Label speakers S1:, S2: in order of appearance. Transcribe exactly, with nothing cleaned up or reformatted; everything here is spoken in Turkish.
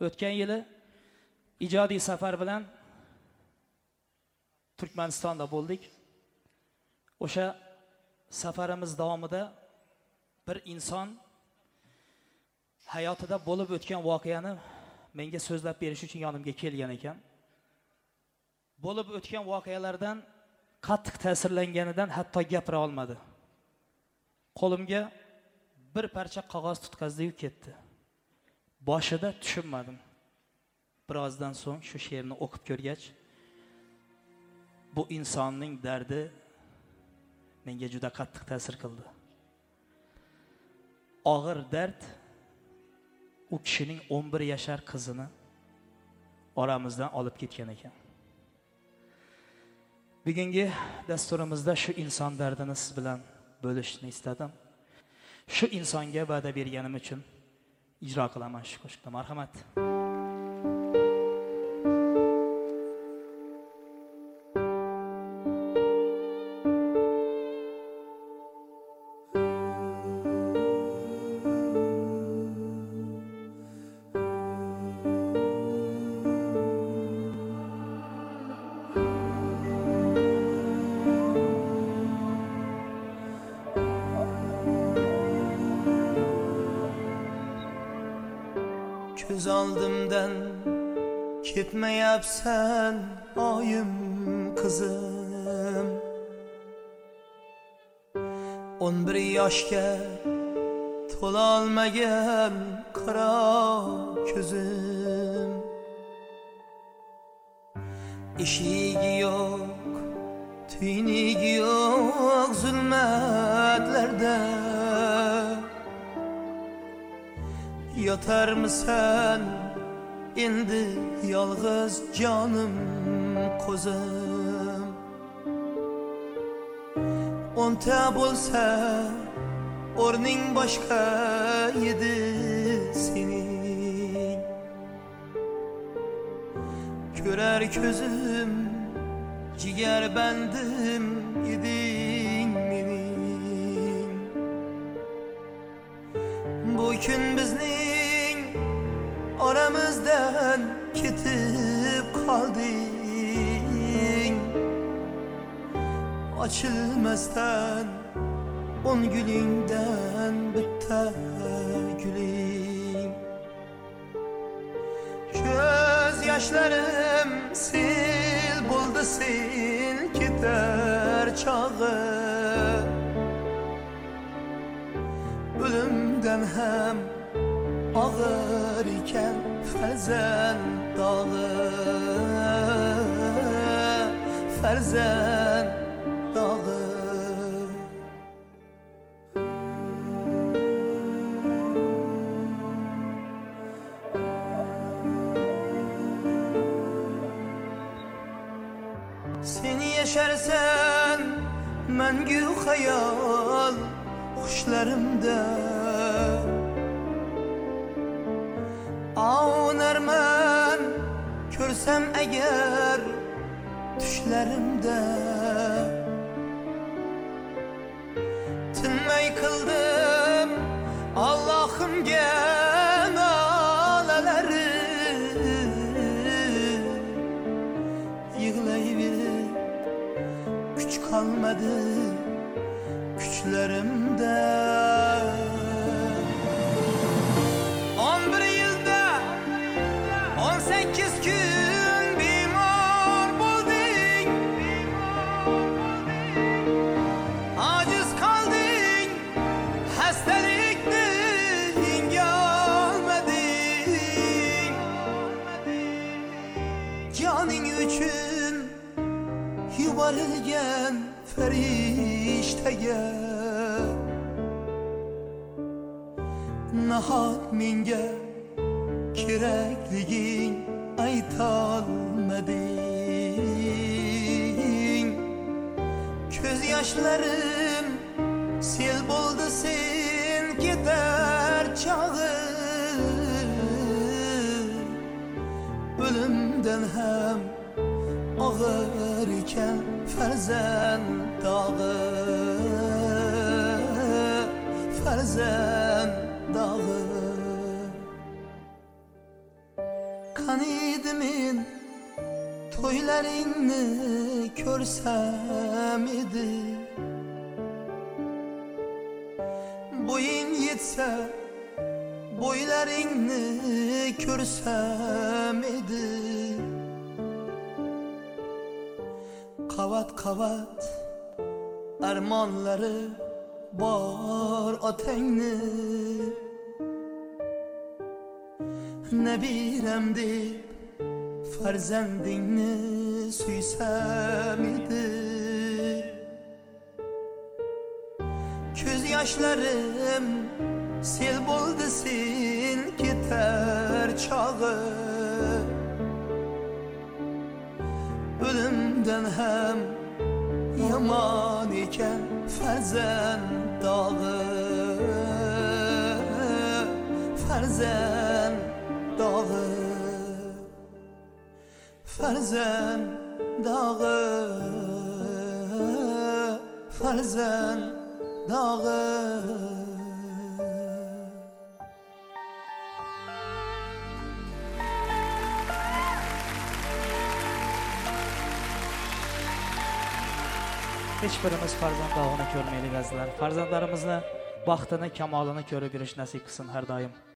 S1: O'tgan yili ijodiy safar bilan Turkmanistonda bo'ldik. O'sha safarimiz davomida bir inson hayotida bo'lib o'tgan voqeani menga so'zlab berish uchun yonimga kelgan ekan. Bo'lib o'tgan voqealardan qattiq ta'sirlanganidan hatto gapira olmadi. Qo'limga bir parcha qog'oz tutqazdi-yu ketdi. Boshida tushunmadim. Birozdan so'ng shu she'rni o'qib ko'rgach, bu insonning dardi menga juda qattiq ta'sir qildi. Og'ir dard u kishining o'n bir yashar qizini oramizdan olib ketgan ekan. Bugungi dasturimizda shu inson dardini siz bilan bo'lishni istadim. Shu insonga va'da berganim uchun ijro qilaman shu qo'shiqni. Marhamat.
S2: Göz aldımdan ketmeyapsan oyim kızım. On bir yaşga to'lolmagan qora ko'zim. Eshigi yo'q, tuynigi yo'q zulmatlarda. Yatar mısın endi yalğız canım kozum. Onta bolsa o'rning boshqa edi sening. Ko'rar ko'zim jigar bandim eding mening. Bu kun bizning oramizdan ketib qolding. Açılmasdan on gülüngden bitta gülüng. Göz yaşlarım sil buldu sil keter çağı. Ölümden hem ağır iken ferzend dağı. Ferzend dağı. Sen yaşarsan mengü hayal kuşlarımda. Ağlarman görsem eğer düşlerimde. Tinmay kıldım Allah'ım gel ağlaları. Yığlayıverip güç kalmadı güçlerimde. On bir yılda on sekiz gün bimar buldun. Aciz kaldın, hastalıktan gelmedin. Canın üçün yuvarılgan ferişteye. Nahot menga kerakliging aytolmading. Ko'z yoshlarim sel bo'ldi sen ketar chog'i. O'limdan ham og'ir ekan farzand dog'i. Farzand dağı. Kanidimin toylaringni ko'rsam edi. Boying yetsa boylaringni ko'rsam edi. Qavat qavat armonlari bor otangni, Nebiram deb farzandingni suysam edi. Ko'z yoshlarim sel bo'ldi sen ketar chog'i. O'limdan ham yomon ekan farzand dog'i. Farzand dog'i, farzand dog'i, farzand dog'i.
S1: Hech birimiz farzand dog'ini ko'rmaylik azizlar. Farzandlarimizni baxtini, kamolini ko'rib yurish nasib qilsin har doim.